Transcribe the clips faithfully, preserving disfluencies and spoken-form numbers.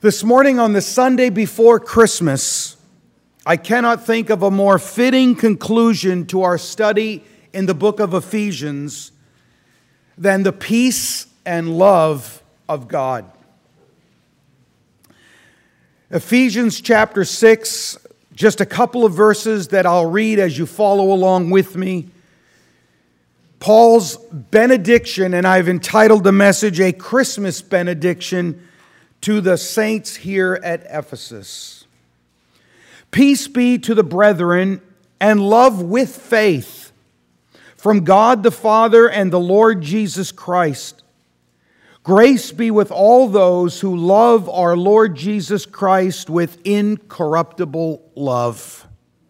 This morning, on the Sunday before Christmas, I cannot think of a more fitting conclusion to our study in the book of Ephesians than the peace and love of God. Ephesians chapter six, just a couple of verses that I'll read as you follow along with me. Paul's benediction, and I've entitled the message, A Christmas Benediction to the saints here at Ephesus. Peace be to the brethren and love with faith from God the Father and the Lord Jesus Christ. Grace be with all those who love our Lord Jesus Christ with incorruptible love.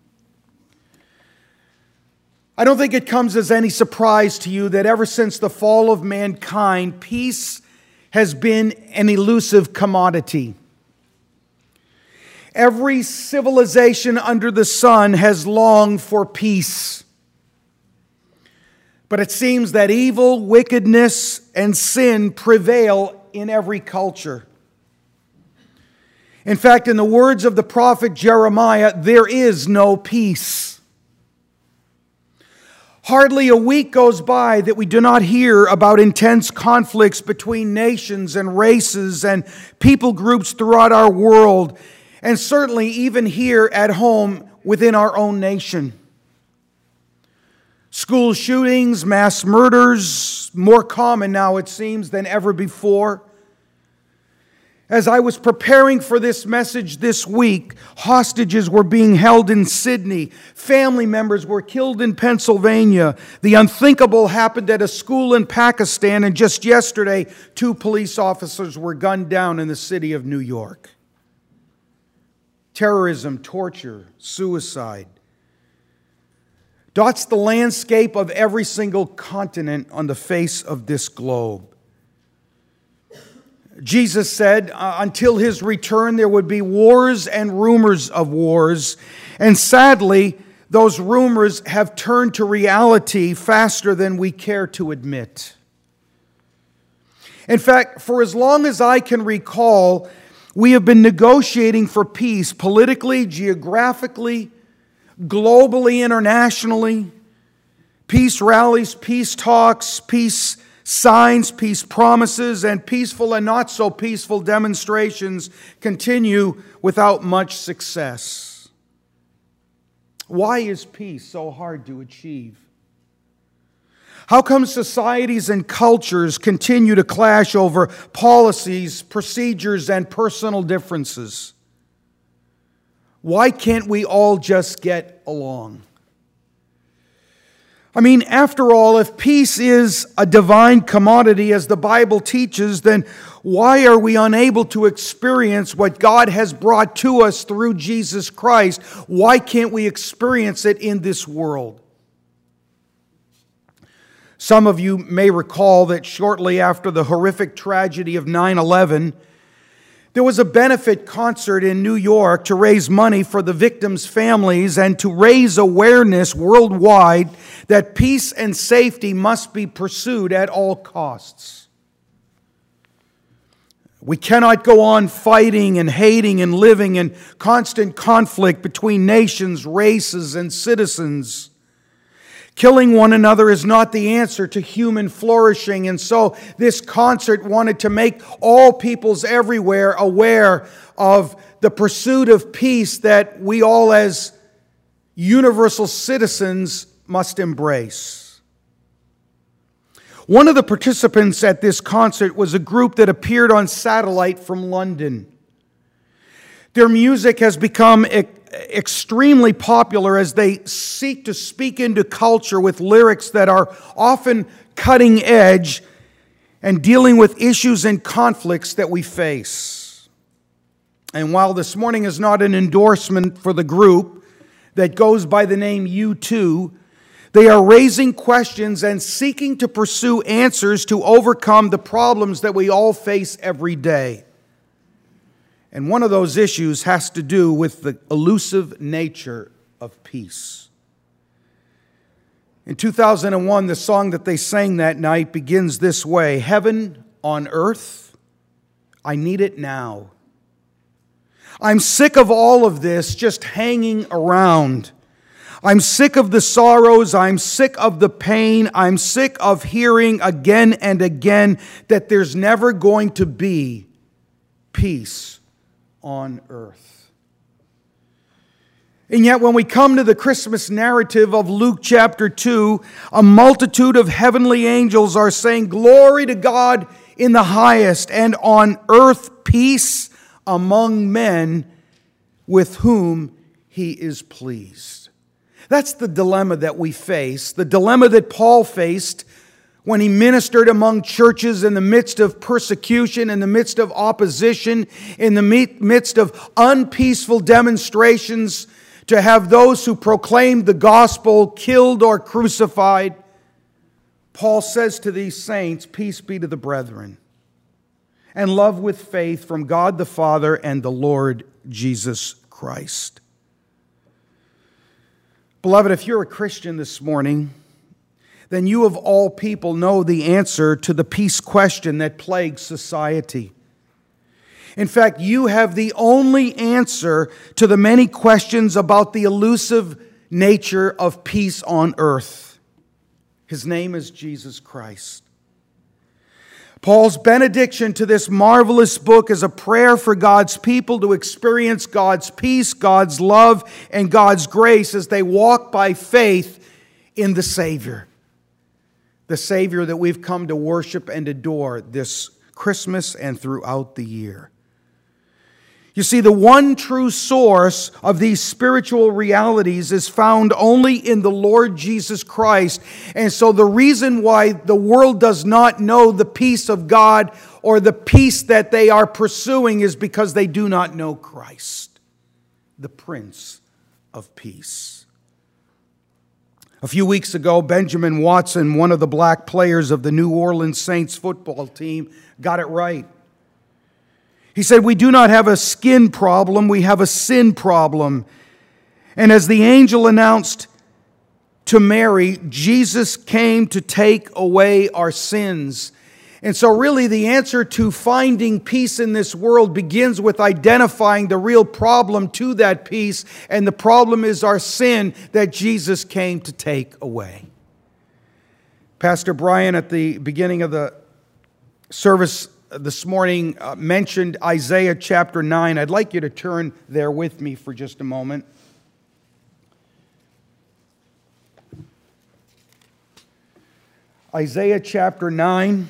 I don't think it comes as any surprise to you that ever since the fall of mankind, peace has been an elusive commodity. Every civilization under the sun has longed for peace. But it seems that evil, wickedness, and sin prevail in every culture. In fact, in the words of the prophet Jeremiah, there is no peace. Hardly a week goes by that we do not hear about intense conflicts between nations and races and people groups throughout our world, and certainly even here at home within our own nation. School shootings, mass murders, more common now it seems than ever before. As I was preparing for this message this week, hostages were being held in Sydney. Family members were killed in Pennsylvania. The unthinkable happened at a school in Pakistan. And just yesterday, two police officers were gunned down in the city of New York. Terrorism, torture, suicide dots the landscape of every single continent on the face of this globe. Jesus said uh, until His return there would be wars and rumors of wars. And sadly, those rumors have turned to reality faster than we care to admit. In fact, for as long as I can recall, we have been negotiating for peace politically, geographically, globally, internationally. Peace rallies, peace talks, peace signs, peace promises, and peaceful and not so peaceful demonstrations continue without much success. Why is peace so hard to achieve? How come societies and cultures continue to clash over policies, procedures, and personal differences? Why can't we all just get along? I mean, after all, if peace is a divine commodity as the Bible teaches, then why are we unable to experience what God has brought to us through Jesus Christ? Why can't we experience it in this world? Some of you may recall that shortly after the horrific tragedy of nine eleven, there was a benefit concert in New York to raise money for the victims' families and to raise awareness worldwide that peace and safety must be pursued at all costs. We cannot go on fighting and hating and living in constant conflict between nations, races, and citizens. Killing one another is not the answer to human flourishing, and so this concert wanted to make all peoples everywhere aware of the pursuit of peace that we all as universal citizens must embrace. One of the participants at this concert was a group that appeared on satellite from London. Their music has become extremely popular as they seek to speak into culture with lyrics that are often cutting edge and dealing with issues and conflicts that we face. And while this morning is not an endorsement for the group that goes by the name U two, they are raising questions and seeking to pursue answers to overcome the problems that we all face every day. And one of those issues has to do with the elusive nature of peace. In two thousand one, the song that they sang that night begins this way: Heaven on earth, I need it now. I'm sick of all of this just hanging around. I'm sick of the sorrows. I'm sick of the pain. I'm sick of hearing again and again that there's never going to be peace on earth. And yet when we come to the Christmas narrative of Luke chapter two, a multitude of heavenly angels are saying, "Glory to God in the highest, and on earth peace among men with whom He is pleased." That's the dilemma that we face, the dilemma that Paul faced when he ministered among churches in the midst of persecution, in the midst of opposition, in the midst of unpeaceful demonstrations, to have those who proclaimed the gospel killed or crucified. Paul says to these saints, "Peace be to the brethren, and love with faith from God the Father and the Lord Jesus Christ." Beloved, if you're a Christian this morning, then you of all people know the answer to the peace question that plagues society. In fact, you have the only answer to the many questions about the elusive nature of peace on earth. His name is Jesus Christ. Paul's benediction to this marvelous book is a prayer for God's people to experience God's peace, God's love, and God's grace as they walk by faith in the Savior. The Savior that we've come to worship and adore this Christmas and throughout the year. You see, the one true source of these spiritual realities is found only in the Lord Jesus Christ. And so the reason why the world does not know the peace of God or the peace that they are pursuing is because they do not know Christ, the Prince of Peace. A few weeks ago, Benjamin Watson, one of the black players of the New Orleans Saints football team, got it right. He said, "We do not have a skin problem, we have a sin problem." And as the angel announced to Mary, Jesus came to take away our sins. And so really the answer to finding peace in this world begins with identifying the real problem to that peace. And the problem is our sin that Jesus came to take away. Pastor Brian, at the beginning of the service this morning, uh, mentioned Isaiah chapter nine. I'd like you to turn there with me for just a moment. Isaiah chapter nine.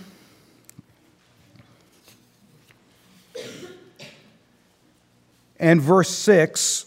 And verse six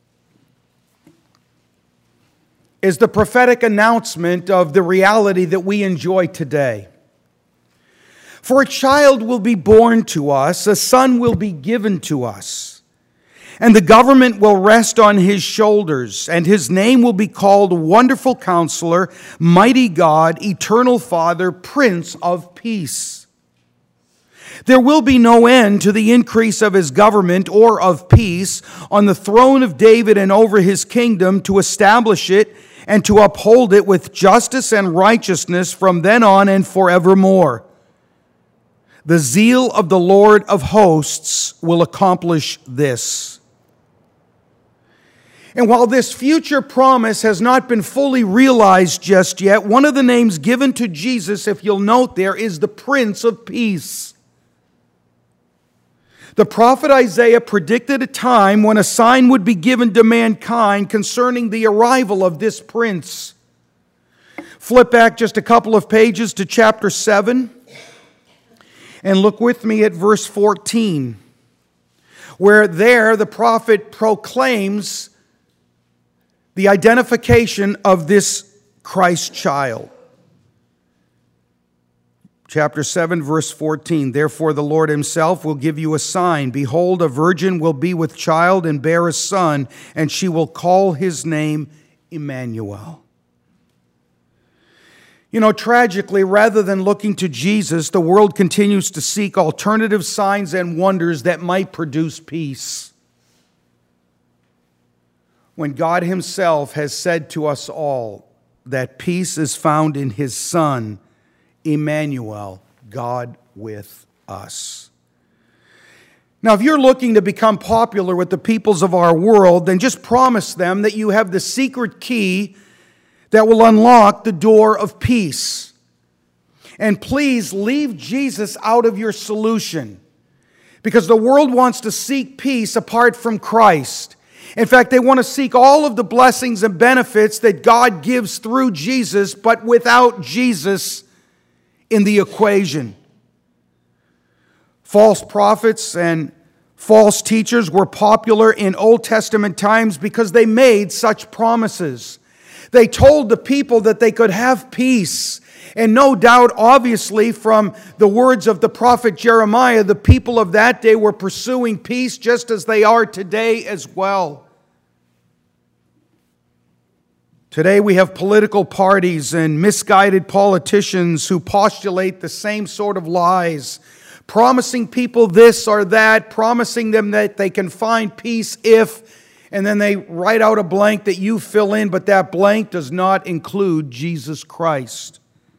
is the prophetic announcement of the reality that we enjoy today. "For a child will be born to us, a son will be given to us, and the government will rest on his shoulders, and his name will be called Wonderful Counselor, Mighty God, Eternal Father, Prince of Peace. There will be no end to the increase of his government or of peace on the throne of David and over his kingdom, to establish it and to uphold it with justice and righteousness from then on and forevermore. The zeal of the Lord of hosts will accomplish this." And while this future promise has not been fully realized just yet, one of the names given to Jesus, if you'll note there, is the Prince of Peace. The prophet Isaiah predicted a time when a sign would be given to mankind concerning the arrival of this prince. Flip back just a couple of pages to chapter seven. And look with me at verse fourteen, where there the prophet proclaims the identification of this Christ child. Chapter seven, verse fourteen, "Therefore the Lord himself will give you a sign. Behold, a virgin will be with child and bear a son, and she will call his name Emmanuel." You know, tragically, rather than looking to Jesus, the world continues to seek alternative signs and wonders that might produce peace, when God himself has said to us all that peace is found in his Son, Emmanuel, God with us. Now, if you're looking to become popular with the peoples of our world, then just promise them that you have the secret key that will unlock the door of peace. And please leave Jesus out of your solution, because the world wants to seek peace apart from Christ. In fact, they want to seek all of the blessings and benefits that God gives through Jesus, but without Jesus in the equation. False prophets and false teachers were popular in Old Testament times because they made such promises. They told the people that they could have peace. And no doubt, obviously, from the words of the prophet Jeremiah, the people of that day were pursuing peace just as they are today as well. Today we have political parties and misguided politicians who postulate the same sort of lies, promising people this or that, promising them that they can find peace if, and then they write out a blank that you fill in, but that blank does not include Jesus Christ.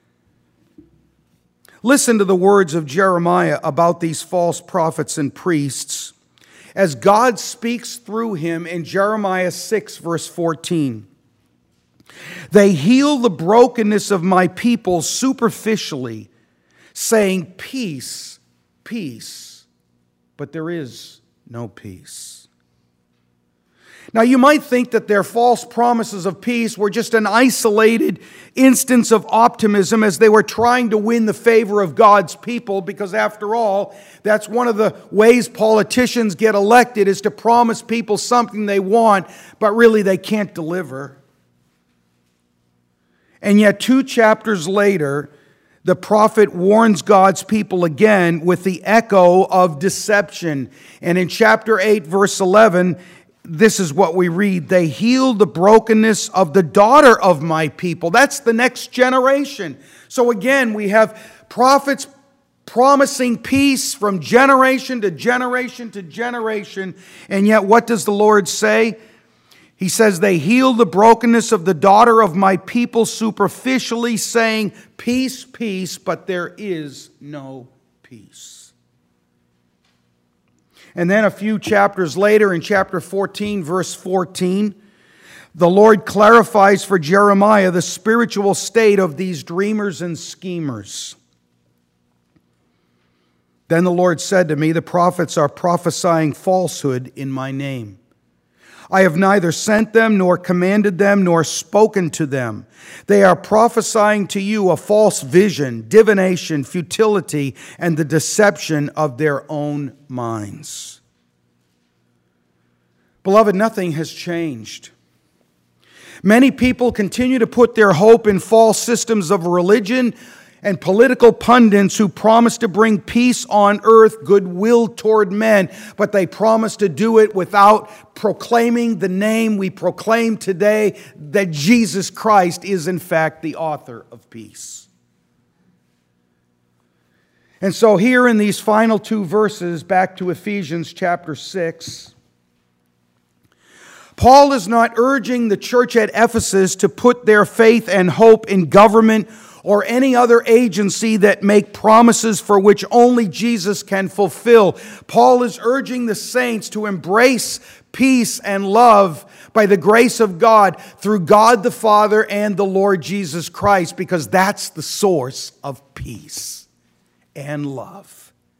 Listen to the words of Jeremiah about these false prophets and priests as God speaks through him in Jeremiah six, verse fourteen. They heal the brokenness of my people superficially, saying, peace, peace, but there is no peace. Now, you might think that their false promises of peace were just an isolated instance of optimism as they were trying to win the favor of God's people, because after all, that's one of the ways politicians get elected, is to promise people something they want, but really they can't deliver. And yet, two chapters later, the prophet warns God's people again with the echo of deception. And in chapter eight, verse eleven, this is what we read. They healed the brokenness of the daughter of my people. That's the next generation. So again, we have prophets promising peace from generation to generation to generation. And yet, what does the Lord say? He says, they heal the brokenness of the daughter of my people superficially, saying, peace, peace, but there is no peace. And then a few chapters later, in chapter fourteen, verse fourteen, the Lord clarifies for Jeremiah the spiritual state of these dreamers and schemers. Then the Lord said to me, the prophets are prophesying falsehood in my name. I have neither sent them, nor commanded them, nor spoken to them. They are prophesying to you a false vision, divination, futility, and the deception of their own minds. Beloved, nothing has changed. Many people continue to put their hope in false systems of religion and political pundits who promise to bring peace on earth, goodwill toward men, but they promise to do it without proclaiming the name we proclaim today, that Jesus Christ is in fact the author of peace. And so here in these final two verses, back to Ephesians chapter six, Paul is not urging the church at Ephesus to put their faith and hope in government or any other agency that make promises for which only Jesus can fulfill. Paul is urging the saints to embrace peace and love by the grace of God through God the Father and the Lord Jesus Christ, because that's the source of peace and love.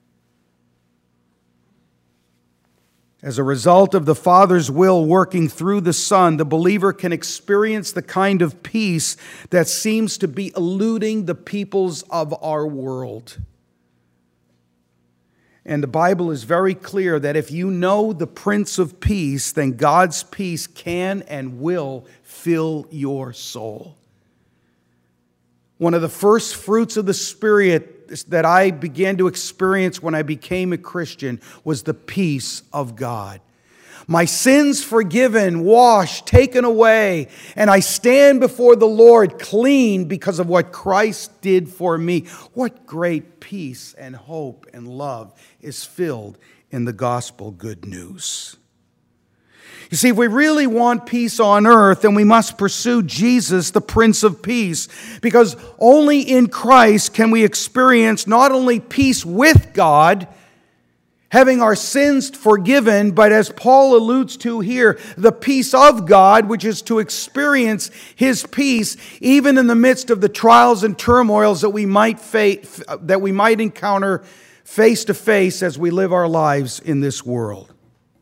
As a result of the Father's will working through the Son, the believer can experience the kind of peace that seems to be eluding the peoples of our world. And the Bible is very clear that if you know the Prince of Peace, then God's peace can and will fill your soul. One of the first fruits of the Spirit that I began to experience when I became a Christian was the peace of God. My sins forgiven, washed, taken away, and I stand before the Lord clean because of what Christ did for me. What great peace and hope and love is filled in the gospel good news. You see, if we really want peace on earth, then we must pursue Jesus, the Prince of Peace, because only in Christ can we experience not only peace with God having our sins forgiven, but as Paul alludes to here, the peace of God, which is to experience His peace even in the midst of the trials and turmoils that we might face, that we might encounter face to face as we live our lives in this world.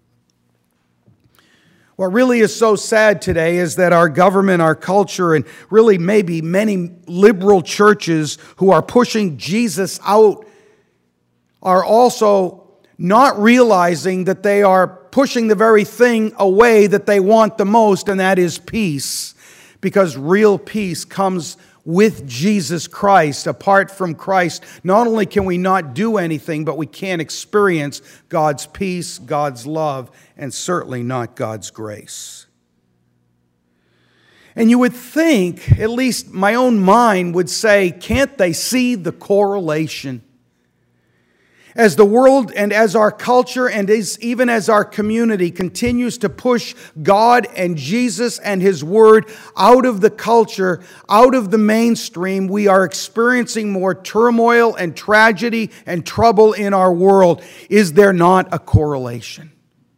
What really is so sad today is that our government, our culture, and really maybe many liberal churches who are pushing Jesus out are also not realizing that they are pushing the very thing away that they want the most, and that is peace. Because real peace comes with Jesus Christ. Apart from Christ, not only can we not do anything, but we can't experience God's peace, God's love, and certainly not God's grace. And you would think, at least my own mind would say, can't they see the correlation? As the world and as our culture and as, even as our community continues to push God and Jesus and His Word out of the culture, out of the mainstream, we are experiencing more turmoil and tragedy and trouble in our world. Is there not a correlation?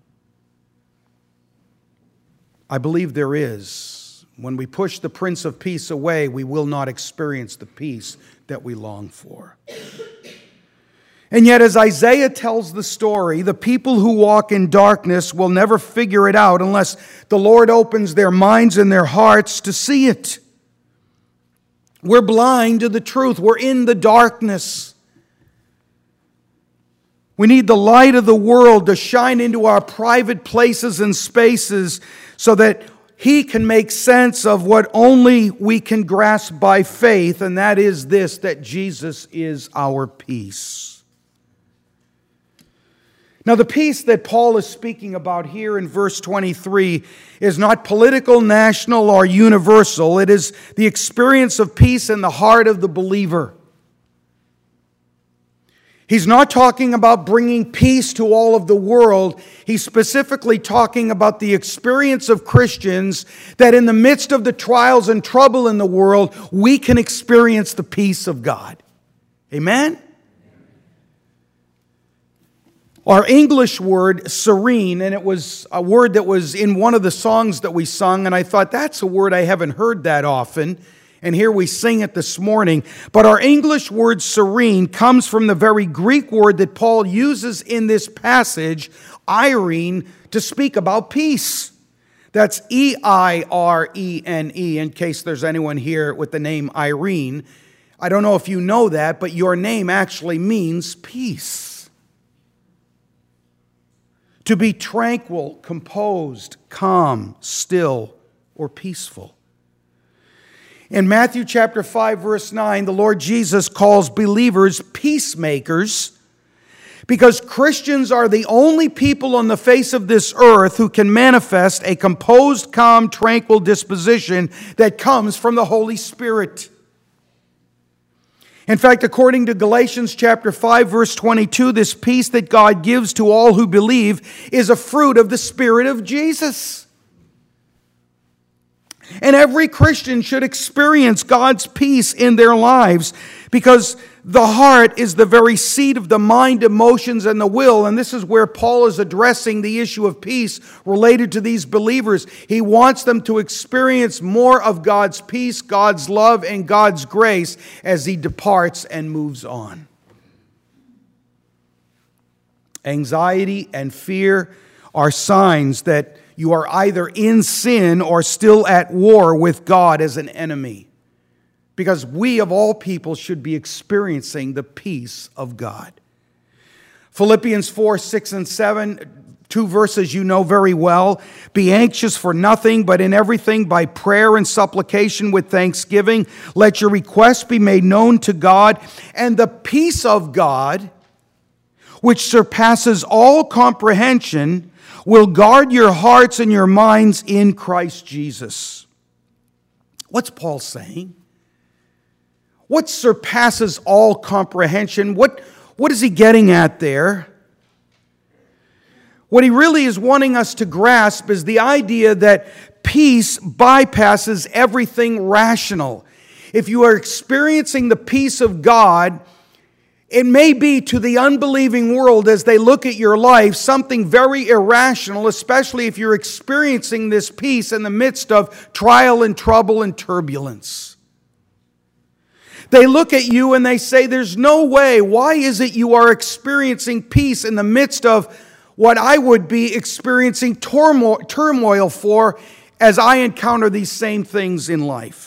I believe there is. When we push the Prince of Peace away, we will not experience the peace that we long for. And yet, as Isaiah tells the story, the people who walk in darkness will never figure it out unless the Lord opens their minds and their hearts to see it. We're blind to the truth. We're in the darkness. We need the light of the world to shine into our private places and spaces so that He can make sense of what only we can grasp by faith, and that is this, that Jesus is our peace. Now, the peace that Paul is speaking about here in verse twenty-three is not political, national, or universal. It is the experience of peace in the heart of the believer. He's not talking about bringing peace to all of the world. He's specifically talking about the experience of Christians that in the midst of the trials and trouble in the world, we can experience the peace of God. Amen? Our English word, serene, and it was a word that was in one of the songs that we sung, and I thought, that's a word I haven't heard that often, and here we sing it this morning. But our English word, serene, comes from the very Greek word that Paul uses in this passage, eirene, to speak about peace. That's E I R E N E, in case there's anyone here with the name Irene. I don't know if you know that, but your name actually means peace. To be tranquil, composed, calm, still, or peaceful. In Matthew chapter five, verse nine, the Lord Jesus calls believers peacemakers because Christians are the only people on the face of this earth who can manifest a composed, calm, tranquil disposition that comes from the Holy Spirit. In fact, according to Galatians chapter five, verse twenty-two, this peace that God gives to all who believe is a fruit of the Spirit of Jesus. And every Christian should experience God's peace in their lives because the heart is the very seat of the mind, emotions, and the will. And this is where Paul is addressing the issue of peace related to these believers. He wants them to experience more of God's peace, God's love, and God's grace as he departs and moves on. Anxiety and fear are signs that you are either in sin or still at war with God as an enemy. Because we of all people should be experiencing the peace of God. Philippians four, six, and seven, two verses you know very well. Be anxious for nothing, but in everything by prayer and supplication with thanksgiving. Let your requests be made known to God. And the peace of God, which surpasses all comprehension, will guard your hearts and your minds in Christ Jesus. What's Paul saying? What surpasses all comprehension? What, what is he getting at there? What he really is wanting us to grasp is the idea that peace bypasses everything rational. If you are experiencing the peace of God, It may be to the unbelieving world as they look at your life something very irrational, especially if you're experiencing this peace in the midst of trial and trouble and turbulence. They look at you and they say, there's no way. Why is it you are experiencing peace in the midst of what I would be experiencing turmoil, turmoil for as I encounter these same things in life?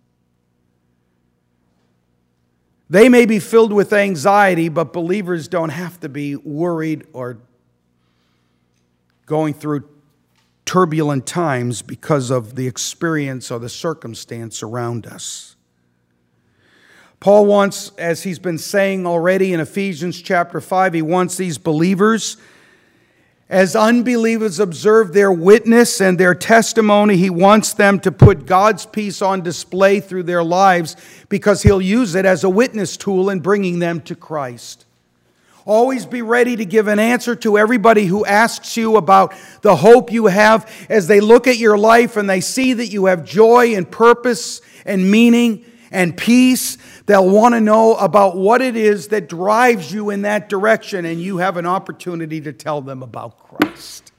They may be filled with anxiety, but believers don't have to be worried or going through turbulent times because of the experience or the circumstance around us. Paul wants, as he's been saying already in Ephesians chapter five, he wants these believers, as unbelievers observe their witness and their testimony, he wants them to put God's peace on display through their lives because he'll use it as a witness tool in bringing them to Christ. Always be ready to give an answer to everybody who asks you about the hope you have as they look at your life and they see that you have joy and purpose and meaning and peace. They'll want to know about what it is that drives you in that direction, and you have an opportunity to tell them about Christ.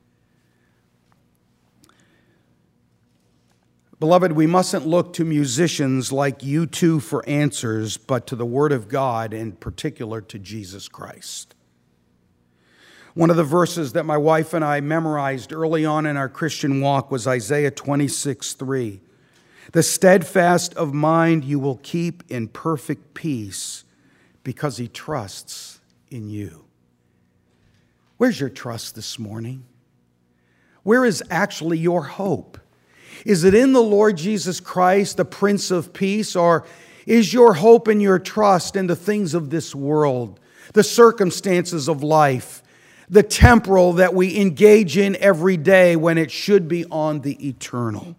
Beloved, we mustn't look to musicians like U two for answers, but to the Word of God, in particular to Jesus Christ. One of the verses that my wife and I memorized early on in our Christian walk was Isaiah twenty-six three. The steadfast of mind you will keep in perfect peace because he trusts in you. Where's your trust this morning? Where is actually your hope? Is it in the Lord Jesus Christ, the Prince of Peace, or is your hope and your trust in the things of this world, the circumstances of life, the temporal that we engage in every day when it should be on the eternal?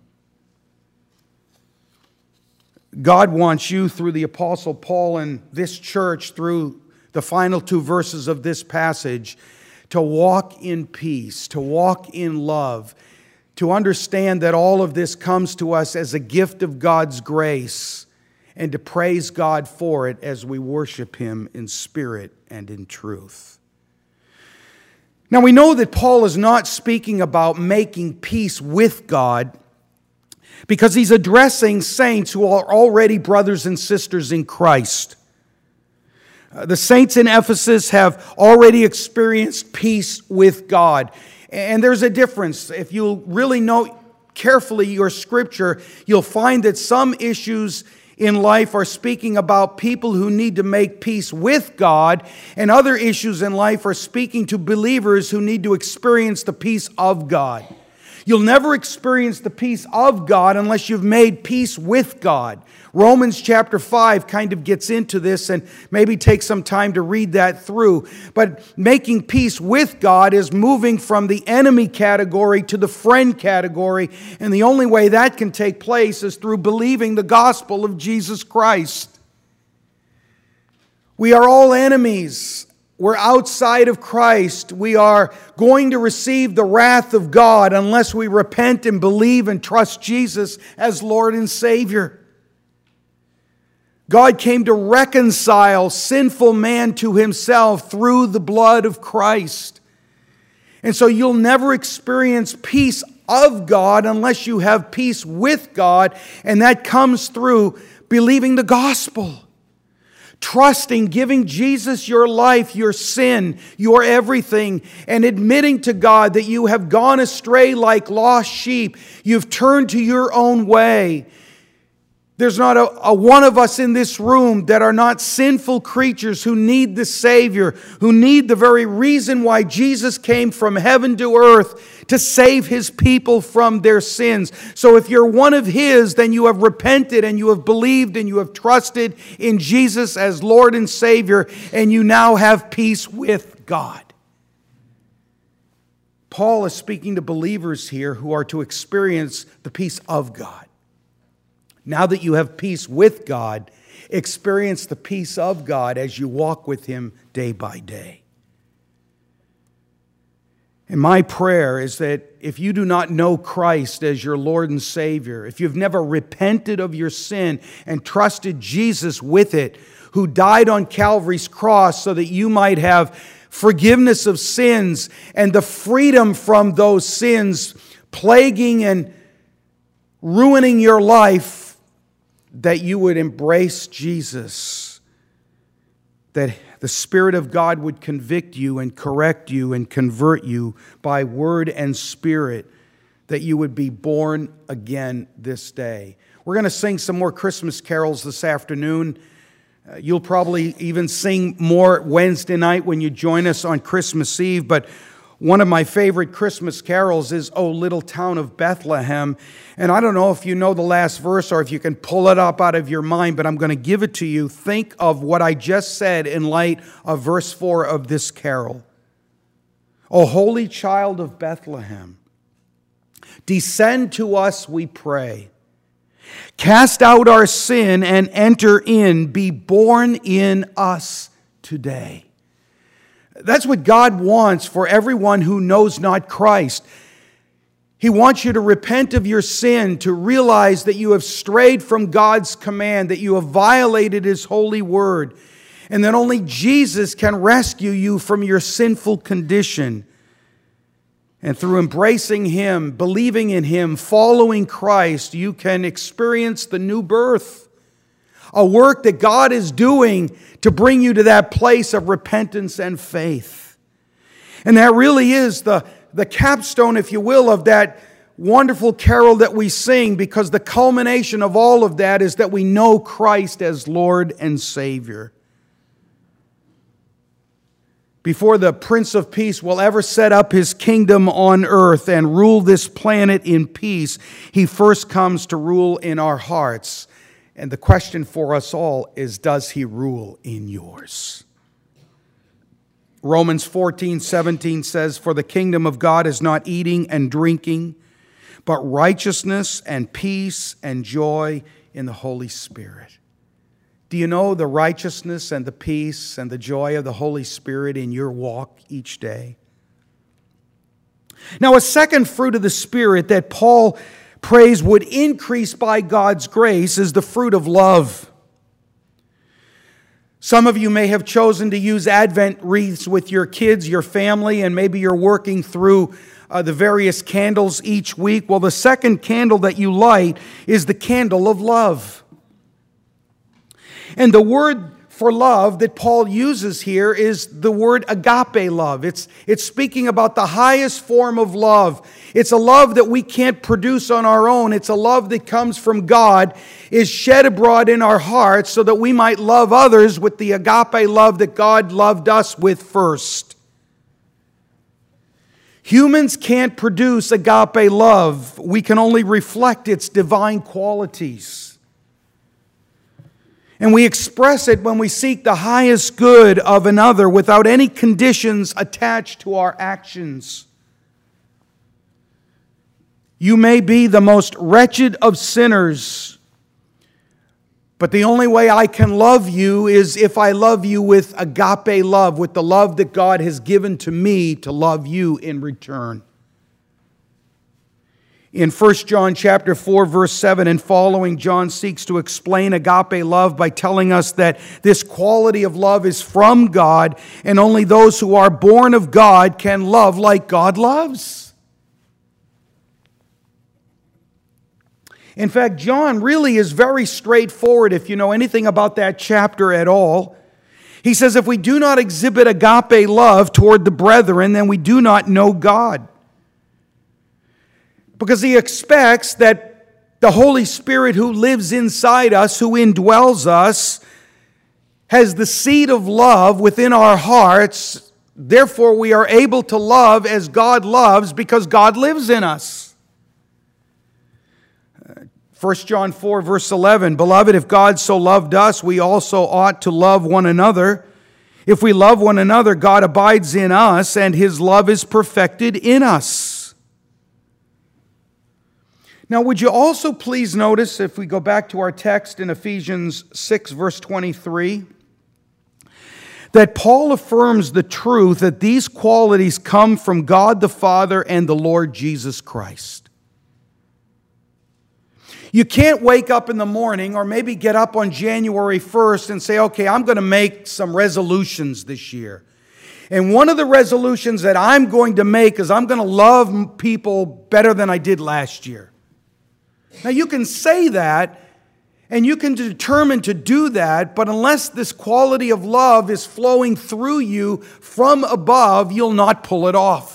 God wants you, through the Apostle Paul and this church, through the final two verses of this passage, to walk in peace, to walk in love, to understand that all of this comes to us as a gift of God's grace, and to praise God for it as we worship Him in spirit and in truth. Now we know that Paul is not speaking about making peace with God, because he's addressing saints who are already brothers and sisters in Christ. Uh, the saints in Ephesus have already experienced peace with God. And there's a difference. If you really know carefully your scripture, you'll find that some issues in life are speaking about people who need to make peace with God, and other issues in life are speaking to believers who need to experience the peace of God. You'll never experience the peace of God unless you've made peace with God. Romans chapter five kind of gets into this, and maybe take some time to read that through. But making peace with God is moving from the enemy category to the friend category. And the only way that can take place is through believing the gospel of Jesus Christ. We are all enemies. We're outside of Christ. We are going to receive the wrath of God unless we repent and believe and trust Jesus as Lord and Savior. God came to reconcile sinful man to Himself through the blood of Christ. And so you'll never experience peace of God unless you have peace with God, and that comes through believing the gospel. Trusting, giving Jesus your life, your sin, your everything, and admitting to God that you have gone astray like lost sheep. You've turned to your own way. There's not a, a one of us in this room that are not sinful creatures who need the Savior, who need the very reason why Jesus came from heaven to earth to save His people from their sins. So if you're one of His, then you have repented and you have believed and you have trusted in Jesus as Lord and Savior, and you now have peace with God. Paul is speaking to believers here who are to experience the peace of God. Now that you have peace with God, experience the peace of God as you walk with Him day by day. And my prayer is that if you do not know Christ as your Lord and Savior, if you've never repented of your sin and trusted Jesus with it, who died on Calvary's cross so that you might have forgiveness of sins and the freedom from those sins plaguing and ruining your life, that you would embrace Jesus, that the Spirit of God would convict you and correct you and convert you by word and spirit, that you would be born again this day. We're going to sing some more Christmas carols this afternoon. Uh, you'll probably even sing more Wednesday night when you join us on Christmas Eve, but one of my favorite Christmas carols is "O Little Town of Bethlehem." And I don't know if you know the last verse or if you can pull it up out of your mind, but I'm going to give it to you. Think of what I just said in light of verse four of this carol. "O holy child of Bethlehem, descend to us, we pray. Cast out our sin and enter in. Be born in us today." That's what God wants for everyone who knows not Christ. He wants you to repent of your sin, to realize that you have strayed from God's command, that you have violated His holy word, and that only Jesus can rescue you from your sinful condition. And through embracing Him, believing in Him, following Christ, you can experience the new birth. A work that God is doing to bring you to that place of repentance and faith. And that really is the, the capstone, if you will, of that wonderful carol that we sing, because the culmination of all of that is that we know Christ as Lord and Savior. Before the Prince of Peace will ever set up His kingdom on earth and rule this planet in peace, He first comes to rule in our hearts. And the question for us all is, does He rule in yours? Romans fourteen seventeen says, "For the kingdom of God is not eating and drinking, but righteousness and peace and joy in the Holy Spirit." Do you know the righteousness and the peace and the joy of the Holy Spirit in your walk each day? Now, a second fruit of the Spirit that Paul praise would increase by God's grace is the fruit of love. Some of you may have chosen to use Advent wreaths with your kids, your family, and maybe you're working through uh, the various candles each week. Well, the second candle that you light is the candle of love. And the word for love that Paul uses here is the word agape love. It's, it's speaking about the highest form of love. It's a love that we can't produce on our own. It's a love that comes from God, is shed abroad in our hearts so that we might love others with the agape love that God loved us with first. Humans can't produce agape love. We can only reflect its divine qualities. And we express it when we seek the highest good of another without any conditions attached to our actions. You may be the most wretched of sinners, but the only way I can love you is if I love you with agape love, with the love that God has given to me to love you in return. In First John chapter four, verse seven and following, John seeks to explain agape love by telling us that this quality of love is from God, and only those who are born of God can love like God loves. In fact, John really is very straightforward if you know anything about that chapter at all. He says, if we do not exhibit agape love toward the brethren, then we do not know God. Because he expects that the Holy Spirit who lives inside us, who indwells us, has the seed of love within our hearts. Therefore, we are able to love as God loves because God lives in us. First John four, verse eleven, "Beloved, if God so loved us, we also ought to love one another. If we love one another, God abides in us, and His love is perfected in us." Now, would you also please notice, if we go back to our text in Ephesians six, verse twenty-three, that Paul affirms the truth that these qualities come from God the Father and the Lord Jesus Christ. You can't wake up in the morning or maybe get up on January first and say, okay, I'm going to make some resolutions this year. And one of the resolutions that I'm going to make is I'm going to love people better than I did last year. Now you can say that and you can determine to do that, but unless this quality of love is flowing through you from above, you'll not pull it off.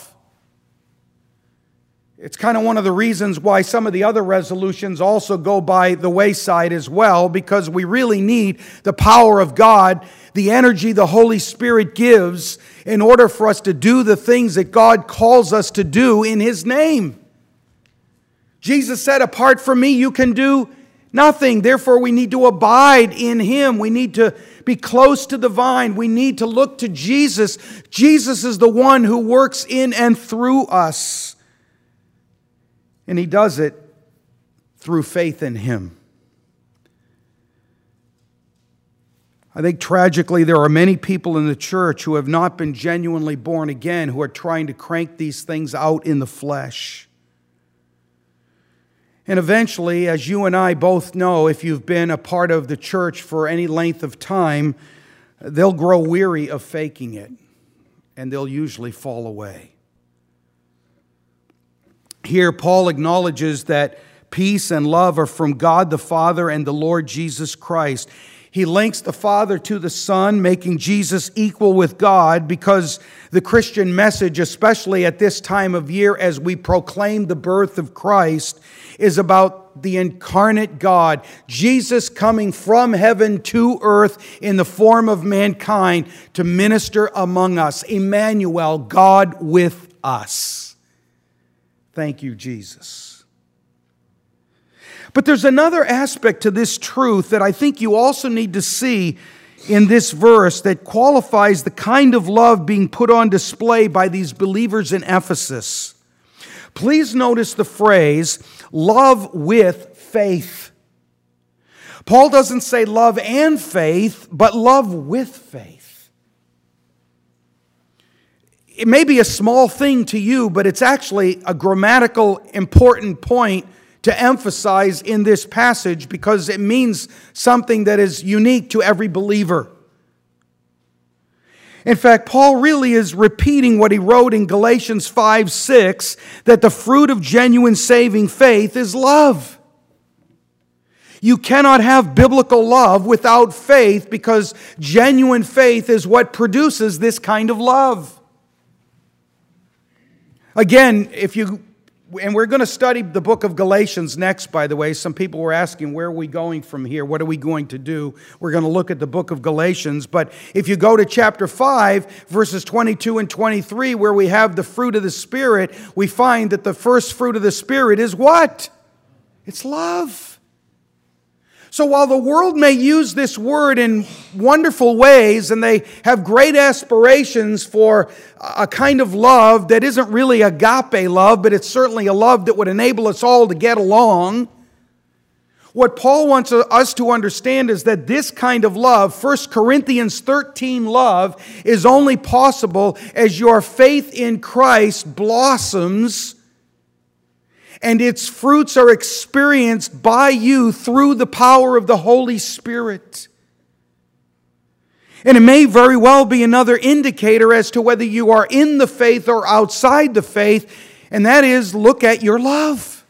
It's kind of one of the reasons why some of the other resolutions also go by the wayside as well, because we really need the power of God, the energy the Holy Spirit gives in order for us to do the things that God calls us to do in His name. Jesus said, apart from me, you can do nothing. Therefore, we need to abide in Him. We need to be close to the vine. We need to look to Jesus. Jesus is the one who works in and through us. And He does it through faith in Him. I think tragically there are many people in the church who have not been genuinely born again, who are trying to crank these things out in the flesh. And eventually, as you and I both know, if you've been a part of the church for any length of time, they'll grow weary of faking it, and they'll usually fall away. Here, Paul acknowledges that peace and love are from God the Father and the Lord Jesus Christ. He links the Father to the Son, making Jesus equal with God, because the Christian message, especially at this time of year as we proclaim the birth of Christ, is about the incarnate God, Jesus coming from heaven to earth in the form of mankind to minister among us. Emmanuel, God with us. Thank you, Jesus. But there's another aspect to this truth that I think you also need to see in this verse that qualifies the kind of love being put on display by these believers in Ephesus. Please notice the phrase, love with faith. Paul doesn't say love and faith, but love with faith. It may be a small thing to you, but it's actually a grammatical important point to emphasize in this passage because it means something that is unique to every believer. In fact, Paul really is repeating what he wrote in Galatians five six, that the fruit of genuine saving faith is love. You cannot have biblical love without faith because genuine faith is what produces this kind of love. Again, if you, and we're going to study the book of Galatians next, by the way. Some people were asking, where are we going from here? What are we going to do? We're going to look at the book of Galatians. But if you go to chapter five, verses twenty-two and twenty-three, where we have the fruit of the Spirit, we find that the first fruit of the Spirit is what? It's love. So while the world may use this word in wonderful ways and they have great aspirations for a kind of love that isn't really agape love, but it's certainly a love that would enable us all to get along, what Paul wants us to understand is that this kind of love, First Corinthians thirteen love, is only possible as your faith in Christ blossoms and its fruits are experienced by you through the power of the Holy Spirit. And it may very well be another indicator as to whether you are in the faith or outside the faith, and that is, look at your love.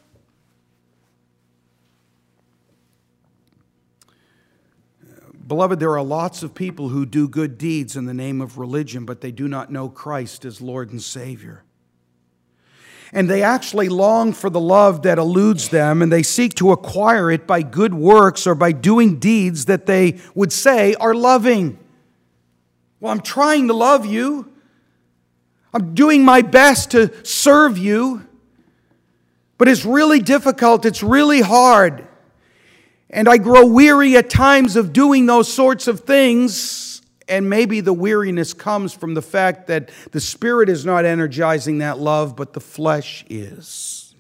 Beloved, there are lots of people who do good deeds in the name of religion, but they do not know Christ as Lord and Savior. And they actually long for the love that eludes them, and they seek to acquire it by good works or by doing deeds that they would say are loving. Well, I'm trying to love you. I'm doing my best to serve you. But it's really difficult. It's really hard. And I grow weary at times of doing those sorts of things. And maybe the weariness comes from the fact that the Spirit is not energizing that love, but the flesh is.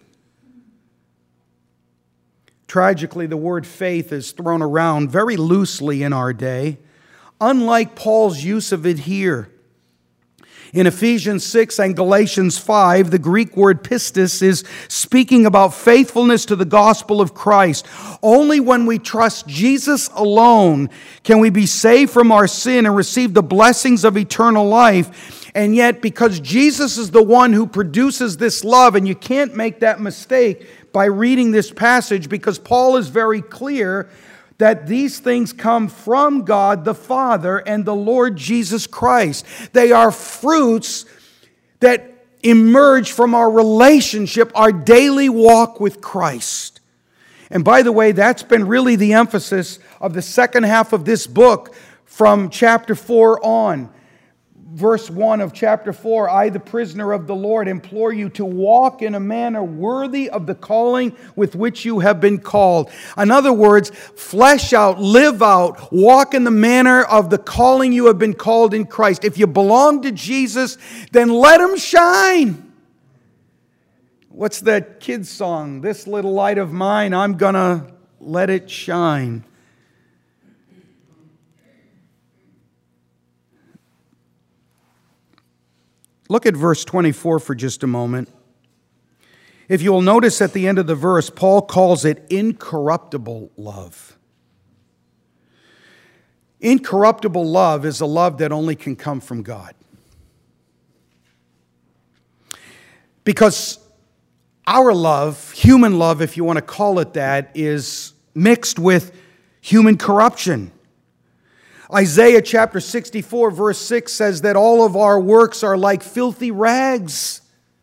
Tragically, the word faith is thrown around very loosely in our day, unlike Paul's use of it here. In Ephesians six and Galatians five, the Greek word pistis is speaking about faithfulness to the gospel of Christ. Only when we trust Jesus alone can we be saved from our sin and receive the blessings of eternal life. And yet, because Jesus is the one who produces this love, and you can't make that mistake by reading this passage, because Paul is very clear that these things come from God the Father and the Lord Jesus Christ. They are fruits that emerge from our relationship, our daily walk with Christ. And by the way, that's been really the emphasis of the second half of this book from chapter four on. Verse one of chapter four, I, the prisoner of the Lord, implore you to walk in a manner worthy of the calling with which you have been called. In other words, flesh out, live out, walk in the manner of the calling you have been called in Christ. If you belong to Jesus, then let Him shine. What's that kid's song? This little light of mine, I'm gonna let it shine. Look at verse twenty-four for just a moment. If you will notice at the end of the verse, Paul calls it incorruptible love. Incorruptible love is a love that only can come from God. Because our love, human love, if you want to call it that, is mixed with human corruption. Isaiah chapter sixty-four verse six says that all of our works are like filthy rags.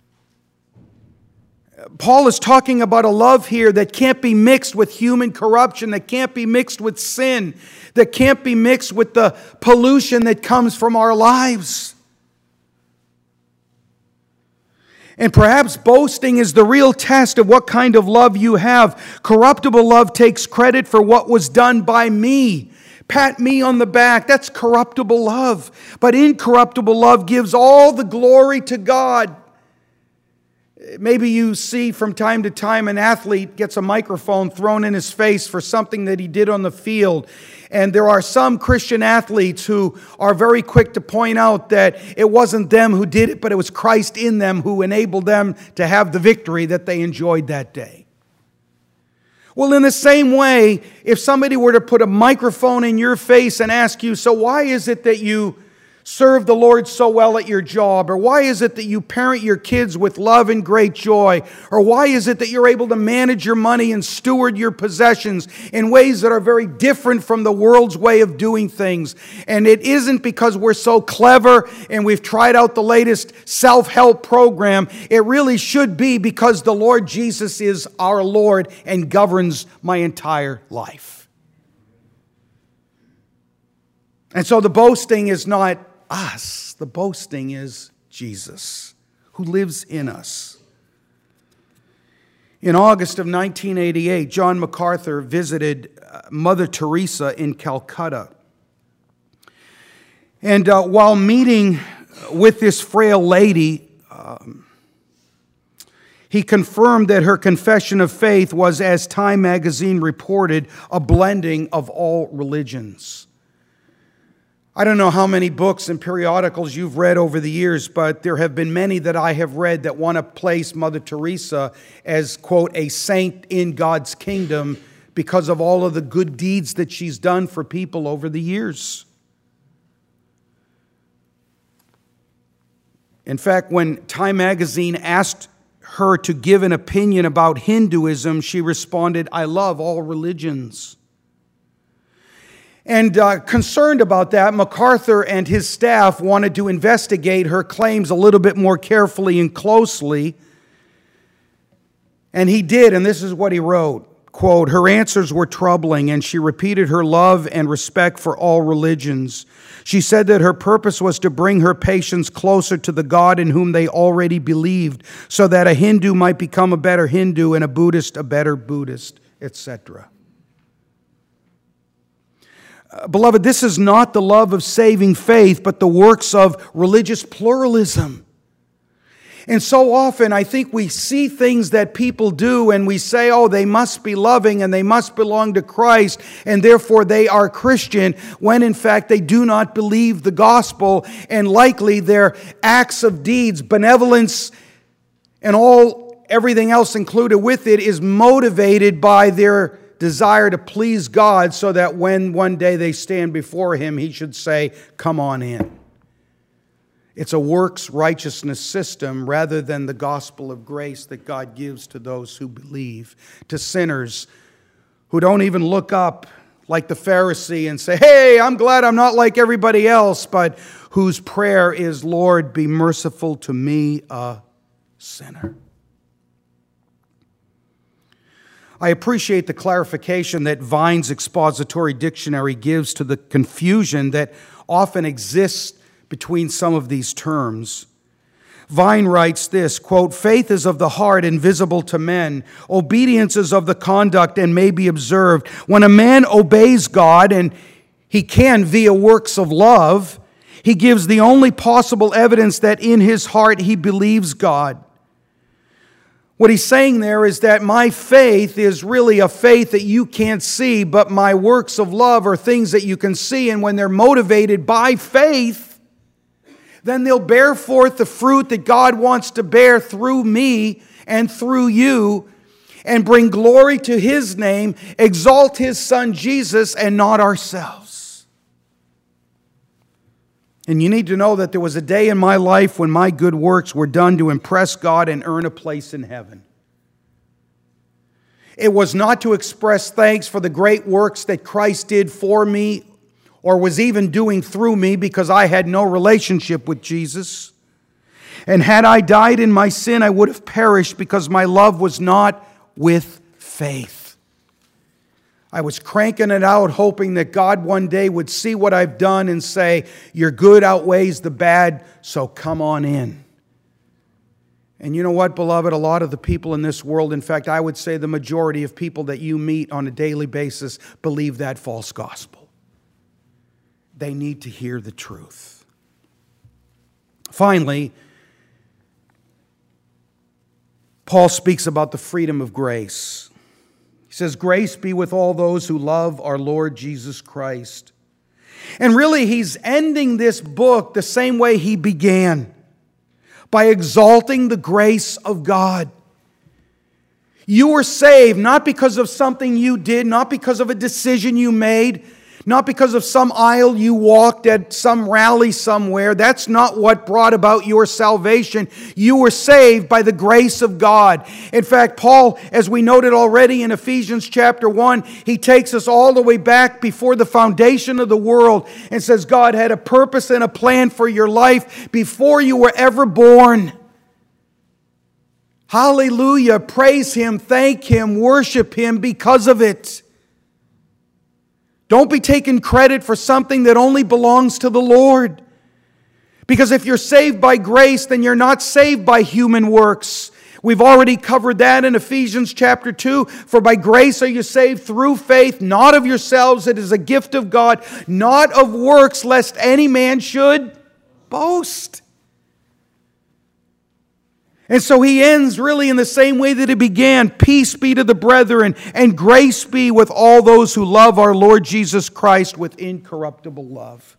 Paul is talking about a love here that can't be mixed with human corruption, that can't be mixed with sin, that can't be mixed with the pollution that comes from our lives. And perhaps boasting is the real test of what kind of love you have. Corruptible love takes credit for what was done by me. Pat me on the back. That's corruptible love. But incorruptible love gives all the glory to God. Maybe you see from time to time an athlete gets a microphone thrown in his face for something that he did on the field. And there are some Christian athletes who are very quick to point out that it wasn't them who did it, but it was Christ in them who enabled them to have the victory that they enjoyed that day. Well, in the same way, if somebody were to put a microphone in your face and ask you, so why is it that you serve the Lord so well at your job? Or why is it that you parent your kids with love and great joy? Or why is it that you're able to manage your money and steward your possessions in ways that are very different from the world's way of doing things? And it isn't because we're so clever and we've tried out the latest self-help program. It really should be because the Lord Jesus is our Lord and governs my entire life. And so the boasting is not us. The boasting is Jesus, who lives in us. In August of nineteen eighty-eight, John MacArthur visited Mother Teresa in Calcutta. And uh, while meeting with this frail lady, um, he confirmed that her confession of faith was, as Time magazine reported, a blending of all religions. I don't know how many books and periodicals you've read over the years, but there have been many that I have read that want to place Mother Teresa as, quote, a saint in God's kingdom because of all of the good deeds that she's done for people over the years. In fact, when Time magazine asked her to give an opinion about Hinduism, she responded, I love all religions. And uh, concerned about that, MacArthur and his staff wanted to investigate her claims a little bit more carefully and closely. And he did, and this is what he wrote. Quote, her answers were troubling, and she repeated her love and respect for all religions. She said that her purpose was to bring her patients closer to the God in whom they already believed, so that a Hindu might become a better Hindu and a Buddhist a better Buddhist, et cetera. Uh, beloved, this is not the love of saving faith, but the works of religious pluralism. And so often I think we see things that people do and we say, oh, they must be loving and they must belong to Christ and therefore they are Christian, when in fact they do not believe the gospel, and likely their acts of deeds, benevolence and all everything else included with it, is motivated by their desire to please God, so that when one day they stand before Him, He should say, come on in. It's a works righteousness system rather than the gospel of grace that God gives to those who believe, to sinners who don't even look up like the Pharisee and say, hey, I'm glad I'm not like everybody else, but whose prayer is, Lord, be merciful to me, a sinner. I appreciate the clarification that Vine's expository dictionary gives to the confusion that often exists between some of these terms. Vine writes this, quote, faith is of the heart and visible to men. Obedience is of the conduct and may be observed. When a man obeys God, and he can via works of love, he gives the only possible evidence that in his heart he believes God. What he's saying there is that my faith is really a faith that you can't see, but my works of love are things that you can see, and when they're motivated by faith, then they'll bear forth the fruit that God wants to bear through me and through you, and bring glory to His name, exalt His Son Jesus, and not ourselves. And you need to know that there was a day in my life when my good works were done to impress God and earn a place in heaven. It was not to express thanks for the great works that Christ did for me, or was even doing through me, because I had no relationship with Jesus. And had I died in my sin, I would have perished, because my love was not with faith. I was cranking it out, hoping that God one day would see what I've done and say, your good outweighs the bad, so come on in. And you know what, beloved? A lot of the people in this world, in fact, I would say the majority of people that you meet on a daily basis, believe that false gospel. They need to hear the truth. Finally, Paul speaks about the freedom of grace. He says, grace be with all those who love our Lord Jesus Christ. And really, he's ending this book the same way he began, by exalting the grace of God. You were saved not because of something you did, not because of a decision you made, not because of some aisle you walked at some rally somewhere. That's not what brought about your salvation. You were saved by the grace of God. In fact, Paul, as we noted already in Ephesians chapter one, he takes us all the way back before the foundation of the world and says God had a purpose and a plan for your life before you were ever born. Hallelujah. Praise Him, thank Him, worship Him because of it. Don't be taking credit for something that only belongs to the Lord. Because if you're saved by grace, then you're not saved by human works. We've already covered that in Ephesians chapter two. For by grace are you saved through faith, not of yourselves. It is a gift of God, not of works, lest any man should boast. And so he ends really in the same way that he began. Peace be to the brethren, and grace be with all those who love our Lord Jesus Christ with incorruptible love.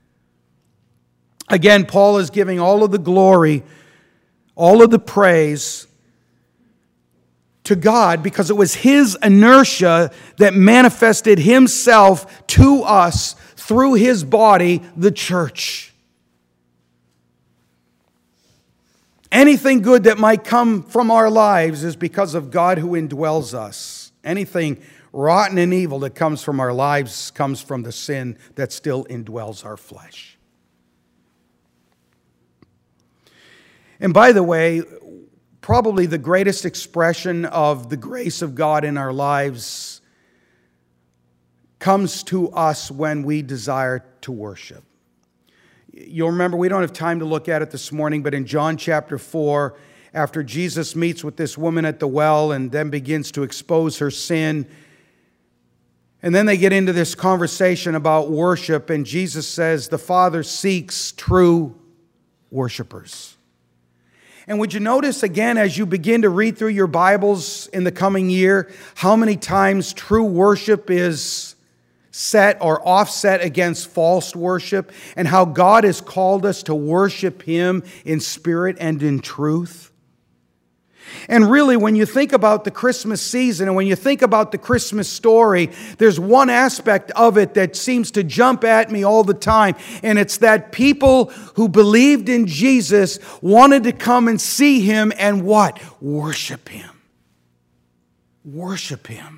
Again, Paul is giving all of the glory, all of the praise to God, because it was His inertia that manifested Himself to us through His body, the church. Anything good that might come from our lives is because of God who indwells us. Anything rotten and evil that comes from our lives comes from the sin that still indwells our flesh. And by the way, probably the greatest expression of the grace of God in our lives comes to us when we desire to worship. You'll remember, we don't have time to look at it this morning, but in John chapter four, after Jesus meets with this woman at the well and then begins to expose her sin, and then they get into this conversation about worship, and Jesus says the Father seeks true worshipers. And would you notice again as you begin to read through your Bibles in the coming year, how many times true worship is set or offset against false worship, and how God has called us to worship Him in spirit and in truth? And really, when you think about the Christmas season and when you think about the Christmas story, there's one aspect of it that seems to jump at me all the time, and it's that people who believed in Jesus wanted to come and see Him and what? Worship Him. Worship Him.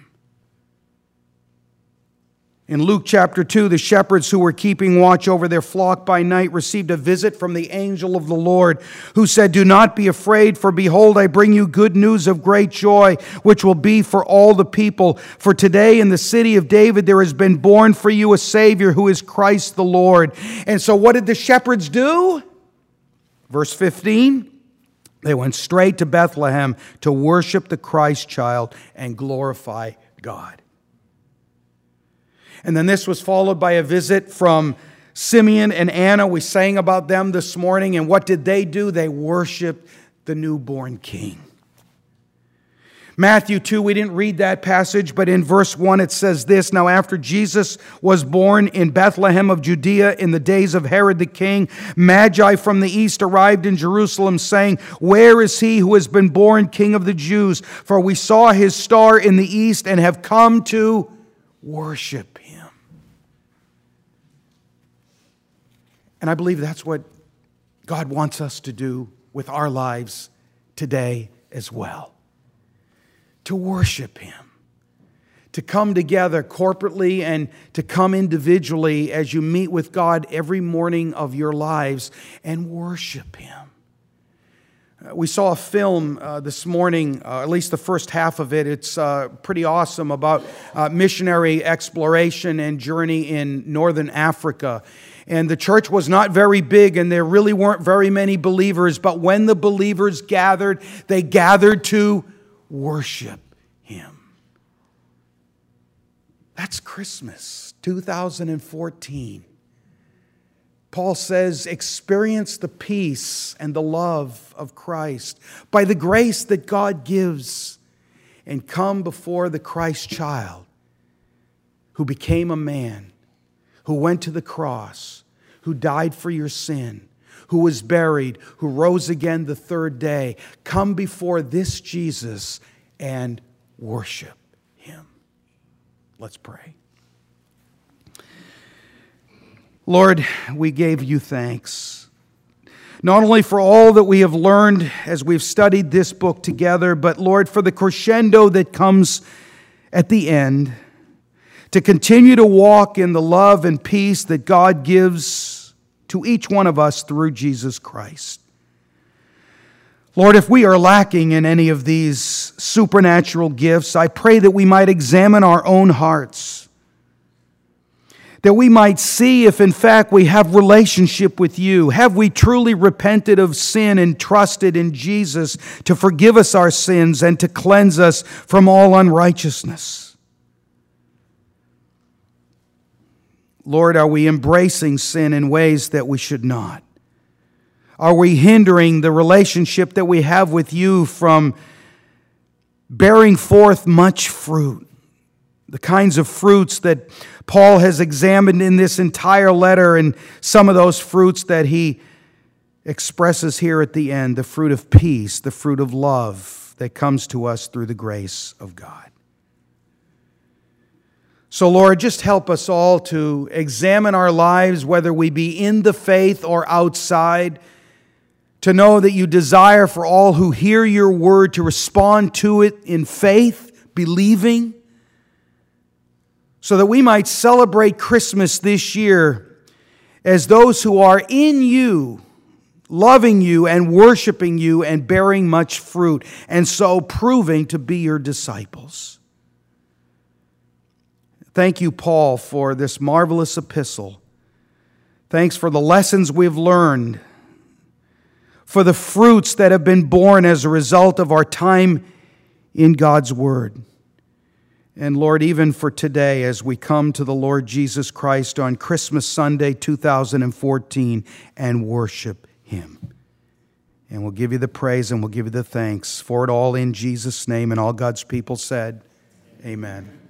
In Luke chapter two, the shepherds who were keeping watch over their flock by night received a visit from the angel of the Lord, who said, "Do not be afraid, for behold, I bring you good news of great joy, which will be for all the people. For today in the city of David there has been born for you a Savior, who is Christ the Lord." And so what did the shepherds do? Verse fifteen, they went straight to Bethlehem to worship the Christ child and glorify God. And then this was followed by a visit from Simeon and Anna. We sang about them this morning. And what did they do? They worshiped the newborn King. Matthew two, we didn't read that passage, but in verse one it says this: "Now after Jesus was born in Bethlehem of Judea in the days of Herod the king, Magi from the east arrived in Jerusalem, saying, 'Where is he who has been born King of the Jews? For we saw his star in the east and have come to worship him.'" And I believe that's what God wants us to do with our lives today as well. To worship Him. To come together corporately and to come individually as you meet with God every morning of your lives and worship Him. We saw a film uh, this morning, uh, at least the first half of it. It's uh, pretty awesome, about uh, missionary exploration and journey in northern Africa. And the church was not very big, and there really weren't very many believers. But when the believers gathered, they gathered to worship Him. That's Christmas, two thousand fourteen. Paul says, experience the peace and the love of Christ by the grace that God gives, and come before the Christ child who became a man, who went to the cross, who died for your sin, who was buried, who rose again the third day. Come before this Jesus and worship Him. Let's pray. Lord, we gave You thanks, not only for all that we have learned as we've studied this book together, but Lord, for the crescendo that comes at the end, to continue to walk in the love and peace that God gives to each one of us through Jesus Christ. Lord, if we are lacking in any of these supernatural gifts, I pray that we might examine our own hearts, that we might see if in fact we have relationship with You. Have we truly repented of sin and trusted in Jesus to forgive us our sins and to cleanse us from all unrighteousness? Lord, are we embracing sin in ways that we should not? Are we hindering the relationship that we have with You from bearing forth much fruit? The kinds of fruits that Paul has examined in this entire letter, and some of those fruits that he expresses here at the end, the fruit of peace, the fruit of love that comes to us through the grace of God. So Lord, just help us all to examine our lives, whether we be in the faith or outside, to know that You desire for all who hear Your word to respond to it in faith, believing, so that we might celebrate Christmas this year as those who are in You, loving You and worshiping You and bearing much fruit, and so proving to be Your disciples. Thank You, Paul, for this marvelous epistle. Thanks for the lessons we've learned, for the fruits that have been born as a result of our time in God's Word. And Lord, even for today, as we come to the Lord Jesus Christ on Christmas Sunday two thousand fourteen and worship Him. And we'll give you the praise and we'll give you the thanks for it all in Jesus' name. And all God's people said, amen.